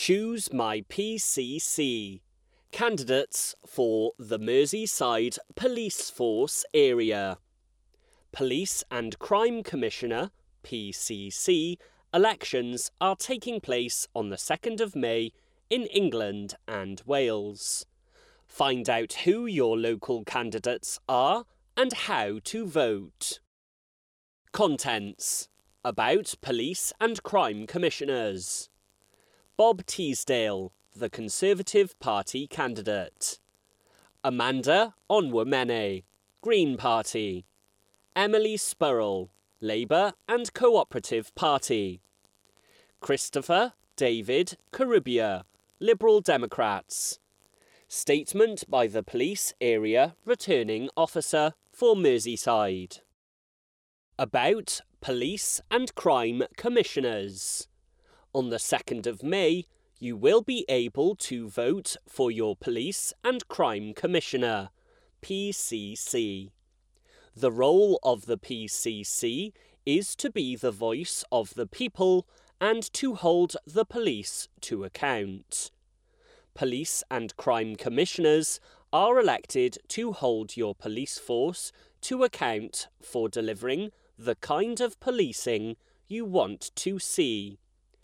Choose my PCC. Candidates for the Merseyside Police Force Area. Police and Crime Commissioner, PCC, elections are taking place on the 2nd of May in England and Wales. Find out who your local candidates are and how to vote. Contents: about police and crime commissioners. Bob Teasdale, the Conservative Party candidate. Amanda Onwumene, Green Party. Emily Spurrell, Labour and Cooperative Party. Christopher David Carubia, Liberal Democrats. Statement by the Police Area Returning Officer for Merseyside. About Police and Crime Commissioners. On the 2nd of May, you will be able to vote for your Police and Crime Commissioner, PCC. The role of the PCC is to be the voice of the people and to hold the police to account. Police and Crime Commissioners are elected to hold your police force to account for delivering the kind of policing you want to see.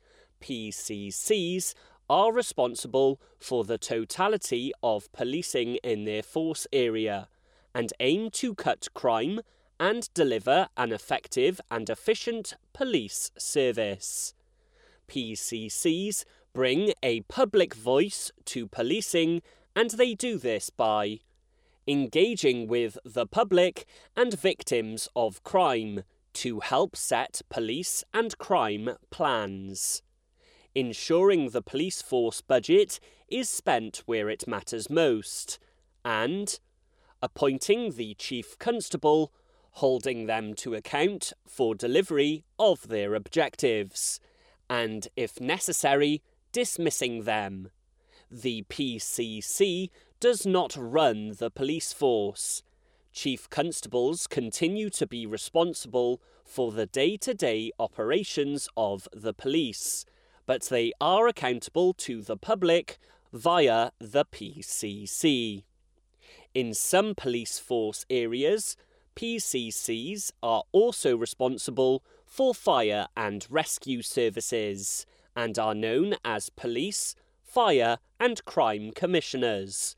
PCCs are responsible for the totality of policing in their force area and aim to cut crime and deliver an effective and efficient police service. PCCs bring a public voice to policing, and they do this by engaging with the public and victims of crime to help set police and crime plans, ensuring the police force budget is spent where it matters most, and appointing the Chief Constable, holding them to account for delivery of their objectives, and, if necessary, dismissing them. The PCC does not run the police force. Chief Constables continue to be responsible for the day-to-day operations of the police, but they are accountable to the public via the PCC. In some police force areas, PCCs are also responsible for fire and rescue services and are known as Police, Fire and Crime Commissioners,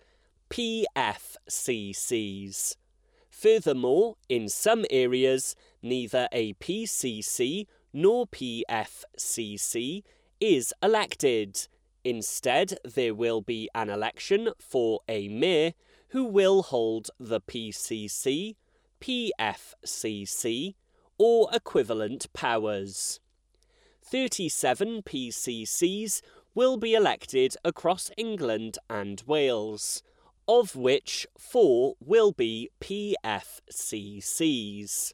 PFCCs. Furthermore, in some areas, neither a PCC nor PFCC is elected. Instead, there will be an election for a mayor who will hold the PCC, PFCC, or equivalent powers. 37 PCCs will be elected across England and Wales, of which 4 will be PFCCs.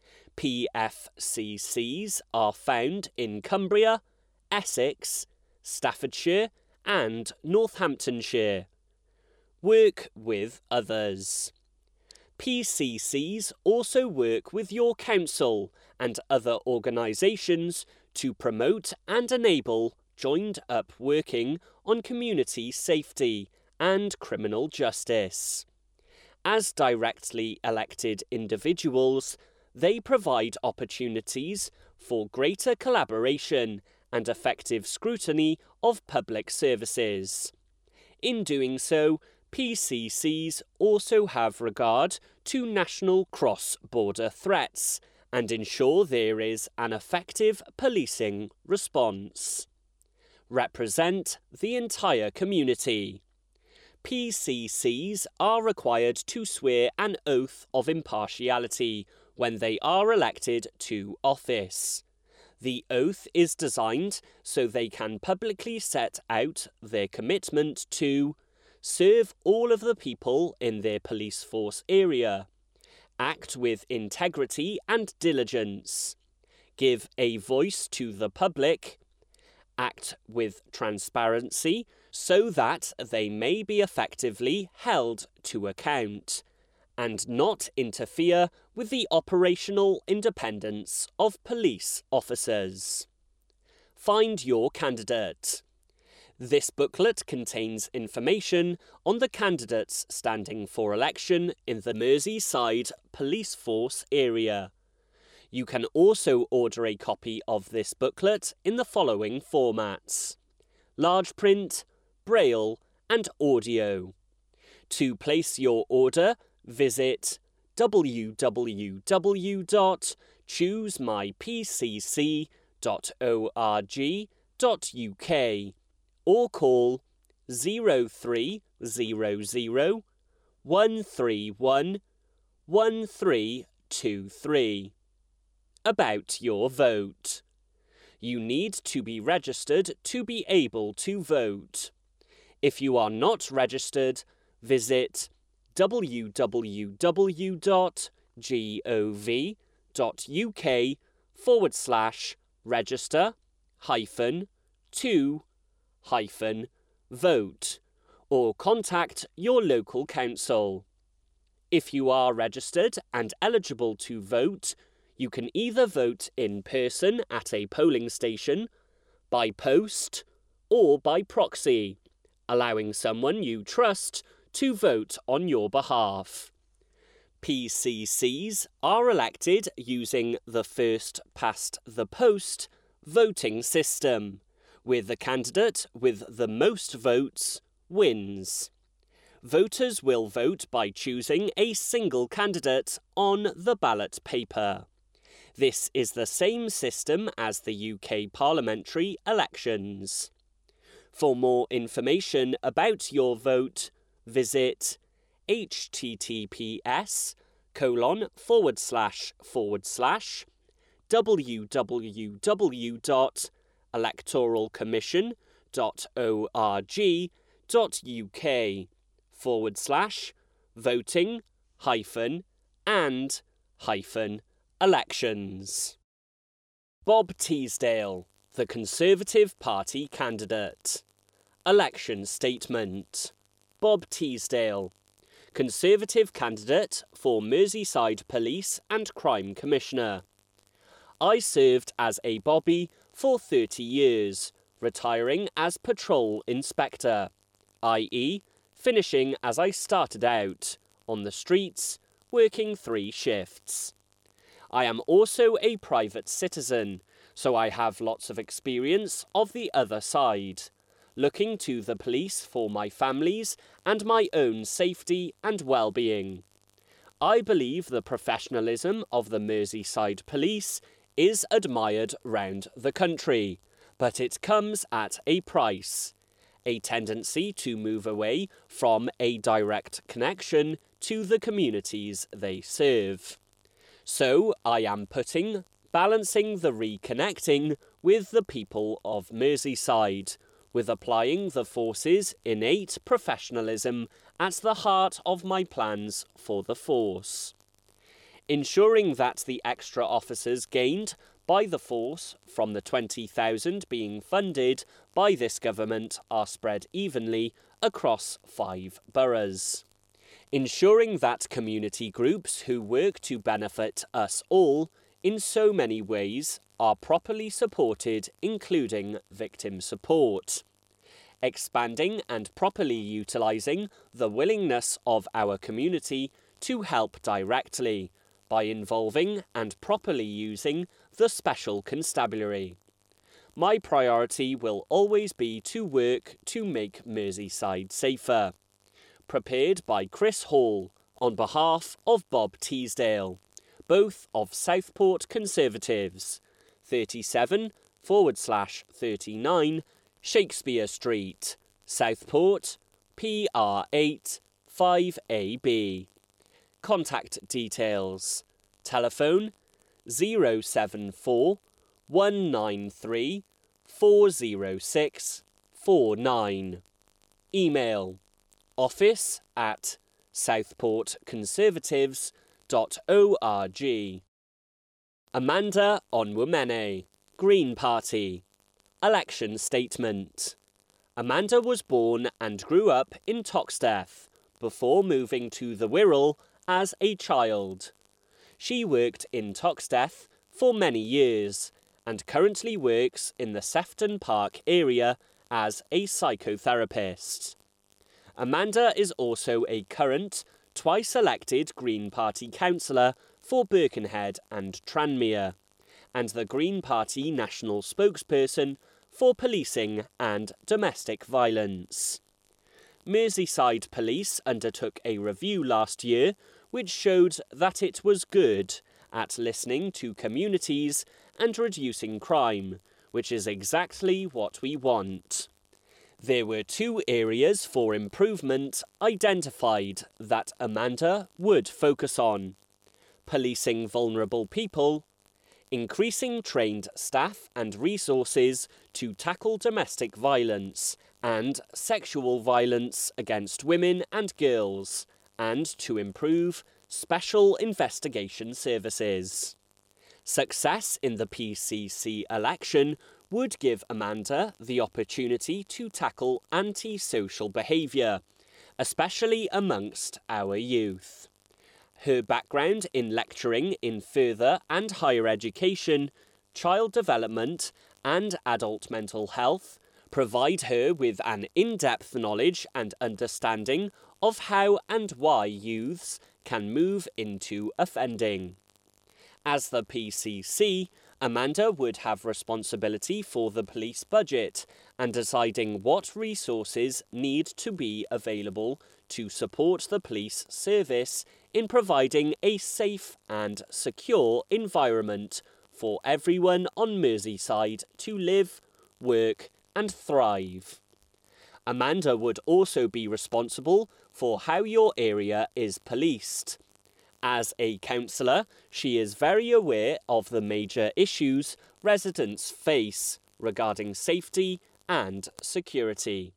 PFCCs are found in Cumbria, Essex, Staffordshire and Northamptonshire. Work with others. PCCs also work with your council and other organisations to promote and enable joined-up working on community safety and criminal justice. As directly elected individuals, they provide opportunities for greater collaboration and effective scrutiny of public services. In doing so, PCCs also have regard to national cross-border threats and ensure there is an effective policing response. Represent the entire community. PCCs are required to swear an oath of impartiality when they are elected to office. The oath is designed so they can publicly set out their commitment to serve all of the people in their police force area, act with integrity and diligence, give a voice to the public, act with transparency so that they may be effectively held to account, and not interfere with the operational independence of police officers. Find your candidate. This booklet contains information on the candidates standing for election in the Merseyside Police Force area. You can also order a copy of this booklet in the following formats: large print, braille and audio. To place your order, visit www.choosemypcc.org.uk or call 0300 131 1323. About your vote. You need to be registered to be able to vote. If you are not registered, visit www.gov.uk/register-to-vote or contact your local council. If you are registered and eligible to vote, you can either vote in person at a polling station, by post, or by proxy, allowing someone you trust to vote on your behalf. PCCs are elected using the first-past-the-post voting system, where the candidate with the most votes wins. Voters will vote by choosing a single candidate on the ballot paper. This is the same system as the UK parliamentary elections. For more information about your vote, visit www.electoralcommission.org.uk/voting-and-elections. Bob Teasdale, the Conservative Party candidate. Election statement. Bob Teasdale, Conservative candidate for Merseyside Police and Crime Commissioner. I served as a bobby for 30 years, retiring as patrol inspector, i.e., finishing as I started out, on the streets, working 3 shifts. I am also a private citizen, so I have lots of experience of the other side, looking to the police for my family's and my own safety and well-being. I believe the professionalism of the Merseyside Police is admired round the country, but it comes at a price, a tendency to move away from a direct connection to the communities they serve. So I am balancing the reconnecting with the people of Merseyside, with applying the force's innate professionalism at the heart of my plans for the force. Ensuring that the extra officers gained by the force from the 20,000 being funded by this government are spread evenly across 5 boroughs. Ensuring that community groups who work to benefit us all in so many ways are properly supported, including victim support. Expanding and properly utilising the willingness of our community to help directly by involving and properly using the special constabulary. My priority will always be to work to make Merseyside safer. Prepared by Chris Hall, on behalf of Bob Teasdale, both of Southport Conservatives, 37/39 Shakespeare Street, Southport, PR8 5AB. Contact details: telephone 074 193 406 49. Email office@southportconservatives.org. Amanda Onwumene, Green Party. Election statement. Amanda was born and grew up in Toxteth before moving to the Wirral as a child. She worked in Toxteth for many years and currently works in the Sefton Park area as a psychotherapist. Amanda is also a current, twice-elected Green Party councillor for Birkenhead and Tranmere, and the Green Party national spokesperson for policing and domestic violence. Merseyside Police undertook a review last year which showed that it was good at listening to communities and reducing crime, which is exactly what we want. There were 2 areas for improvement identified that Amanda would focus on: policing vulnerable people, increasing trained staff and resources to tackle domestic violence and sexual violence against women and girls, and to improve special investigation services. Success in the PCC election would give Amanda the opportunity to tackle anti-social behaviour, especially amongst our youth. Her background in lecturing in further and higher education, child development and adult mental health provide her with an in-depth knowledge and understanding of how and why youths can move into offending. As the PCC, Amanda would have responsibility for the police budget and deciding what resources need to be available to support the police service in providing a safe and secure environment for everyone on Merseyside to live, work and thrive. Amanda would also be responsible for how your area is policed. As a councillor, she is very aware of the major issues residents face regarding safety and security.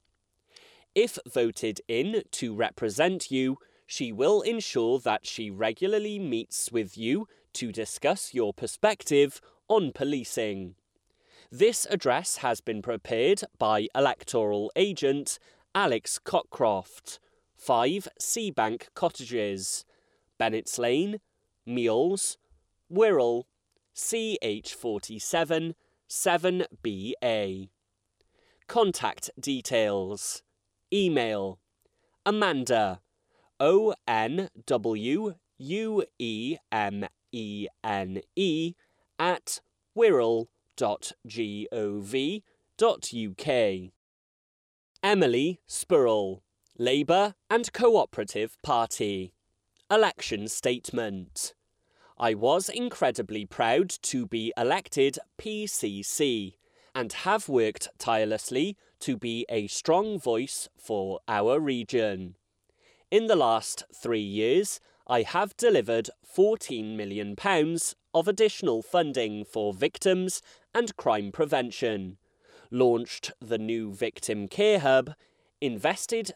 If voted in to represent you, she will ensure that she regularly meets with you to discuss your perspective on policing. This address has been prepared by electoral agent Alex Cockcroft, 5 Seabank Cottages, Bennett's Lane, Meals, Wirral, CH47 7BA. Contact details. Email Amanda, ONWUEMENE @wirral.gov.uk. Emily Spurrell, Labour and Cooperative Party. Election Statement. I was incredibly proud to be elected PCC and have worked tirelessly to be a strong voice for our region. In the last 3 years, I have delivered £14 million of additional funding for victims and crime prevention, launched the new Victim Care Hub, invested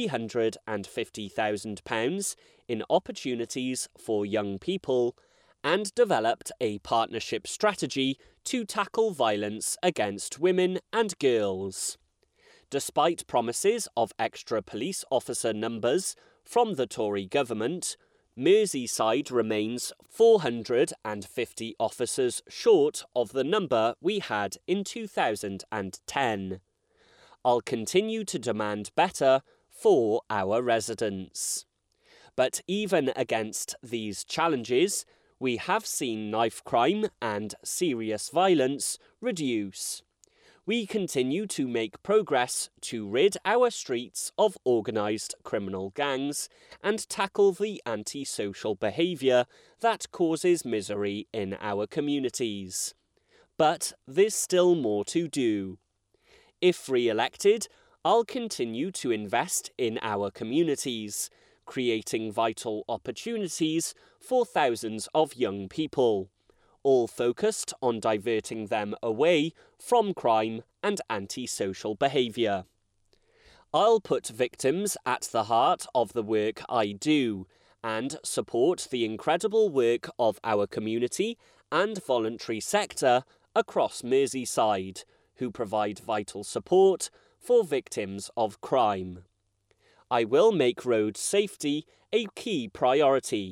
£350,000 in opportunities for young people, and developed a partnership strategy to tackle violence against women and girls. Despite promises of extra police officer numbers from the Tory government, Merseyside remains 450 officers short of the number we had in 2010. I'll continue to demand better for our residents. But even against these challenges, we have seen knife crime and serious violence reduce. We continue to make progress to rid our streets of organised criminal gangs and tackle the antisocial behaviour that causes misery in our communities. But there's still more to do. If re-elected, I'll continue to invest in our communities, creating vital opportunities for thousands of young people, all focused on diverting them away from crime and antisocial behaviour. I'll put victims at the heart of the work I do and support the incredible work of our community and voluntary sector across Merseyside, who provide vital support for victims of crime. I will make road safety a key priority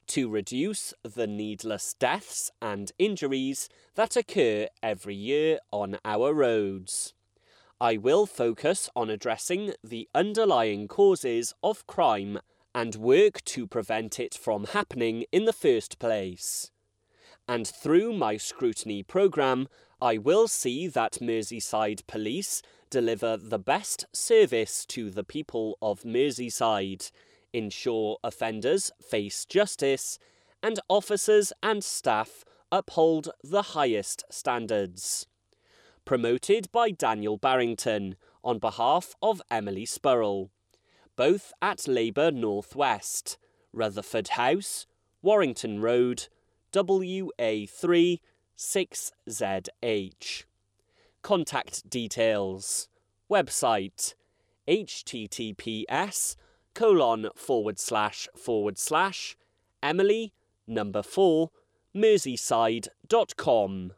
to reduce the needless deaths and injuries that occur every year on our roads. I will focus on addressing the underlying causes of crime and work to prevent it from happening in the first place. And through my scrutiny programme, I will see that Merseyside Police deliver the best service to the people of Merseyside, ensure offenders face justice, and officers and staff uphold the highest standards. Promoted by Daniel Barrington on behalf of Emily Spurrell, both at Labour North West, Rutherford House, Warrington Road, WA3 6ZH. Contact details. Website https://Emily 4 Merseyside.com.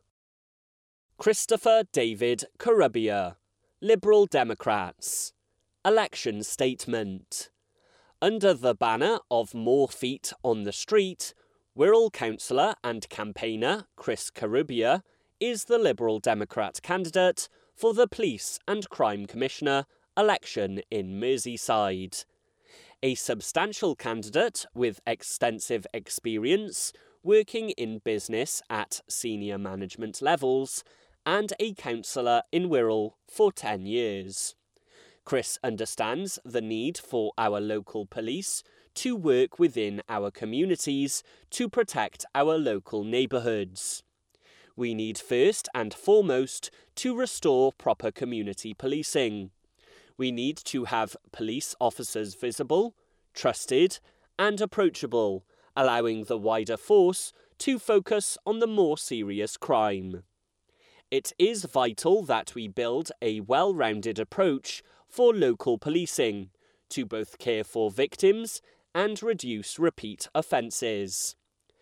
Christopher David Corubia, Liberal Democrats. Election Statement. Under the banner of More Feet on the Street, Wirral councillor and campaigner Chris Corubia is the Liberal Democrat candidate for the Police and Crime Commissioner election in Merseyside. A substantial candidate with extensive experience working in business at senior management levels and a councillor in Wirral for 10 years. Chris understands the need for our local police to work within our communities to protect our local neighbourhoods. We need first and foremost to restore proper community policing. We need to have police officers visible, trusted and approachable, allowing the wider force to focus on the more serious crime. It is vital that we build a well-rounded approach for local policing to both care for victims and reduce repeat offences.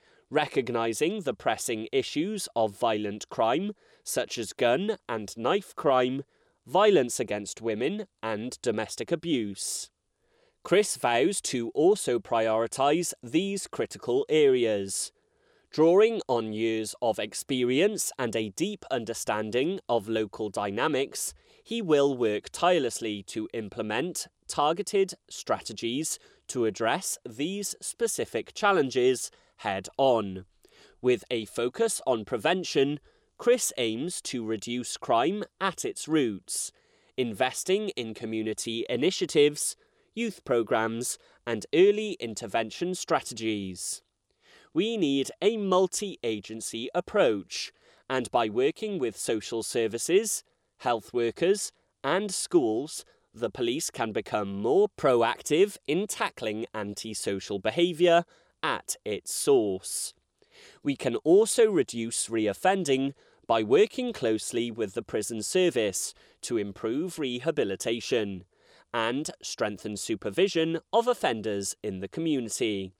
Recognising the pressing issues of violent crime, such as gun and knife crime, violence against women and domestic abuse. Chris vows to also prioritise these critical areas. Drawing on years of experience and a deep understanding of local dynamics, he will work tirelessly to implement targeted strategies to address these specific challenges head-on. With a focus on prevention, Chris aims to reduce crime at its roots, investing in community initiatives, youth programmes and early intervention strategies. We need a multi-agency approach, and by working with social services, health workers and schools, the police can become more proactive in tackling antisocial behaviour at its source. We can also reduce reoffending by working closely with the prison service to improve rehabilitation and strengthen supervision of offenders in the community.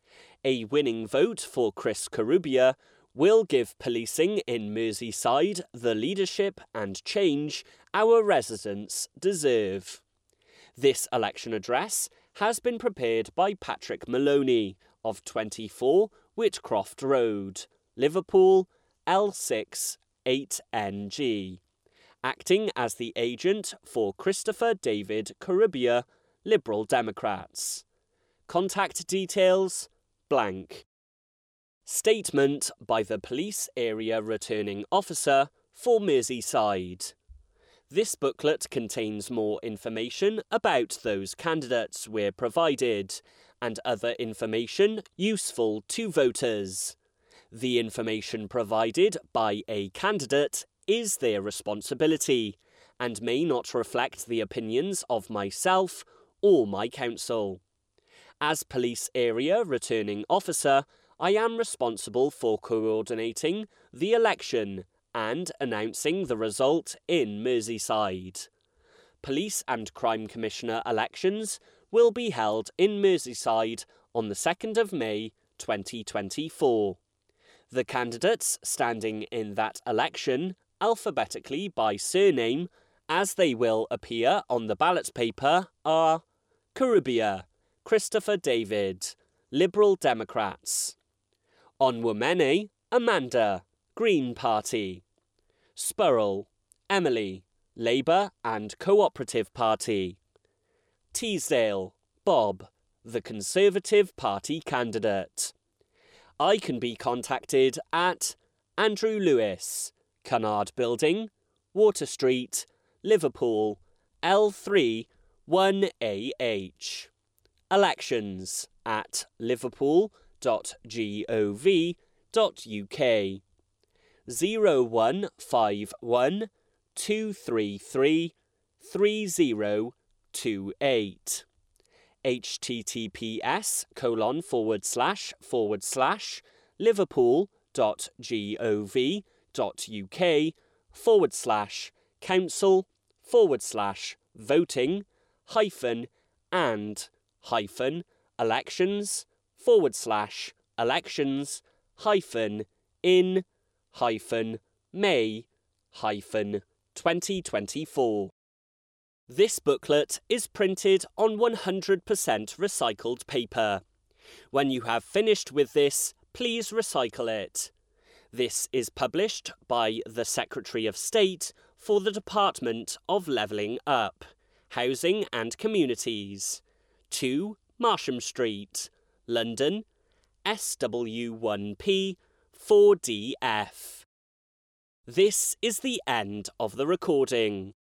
A winning vote for Chris Corubia will give policing in Merseyside the leadership and change our residents deserve. This election address has been prepared by Patrick Maloney of 24 Whitcroft Road, Liverpool, L6 8NG, acting as the agent for Christopher David Corubia, Liberal Democrats. Contact details blank. Statement by the Police Area Returning Officer for Merseyside. This booklet contains more information about those candidates we're provided, and other information useful to voters. The information provided by a candidate is their responsibility, and may not reflect the opinions of myself or my council. As Police Area Returning Officer, I am responsible for coordinating the election and announcing the result in Merseyside. Police and Crime Commissioner elections will be held in Merseyside on the 2nd of May 2024. The candidates standing in that election, alphabetically by surname, as they will appear on the ballot paper, are Corubia, Christopher David, Liberal Democrats. Onwumene, Amanda, Green Party. Spurrell, Emily, Labour and Cooperative Party. Teasdale, Bob, the Conservative Party candidate. I can be contacted at Andrew Lewis, Cunard Building, Water Street, Liverpool, L3 1AH. Elections at liverpool.gov.uk 0151 233 3028 https://liverpool.gov.uk/voting-elections/elections-in-May-2024. This booklet is printed on 100% recycled paper. When you have finished with this, please recycle it. This is published by the Secretary of State for the Department of Levelling Up, Housing and Communities, 2 Marsham Street, London, SW1P 4DF. This is the end of the recording.